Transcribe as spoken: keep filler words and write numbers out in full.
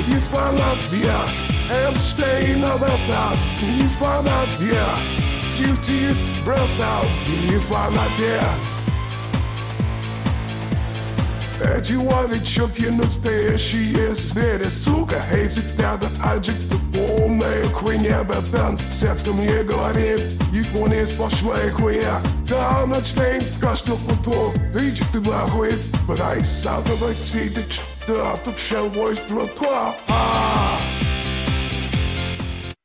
из фанатия, Эйнштейна врата, из фанатия, Тьютис врата, из фанатия. Эти валичок настоящие звери, сука, эти пята аджикты полная хуйня, братан. Сердце мне говорит, Япония сплошная хуйня. Да, ночной каждый потом, ты че ты нахуй, брай, садовый свидеть, да, тут шел войс, братва.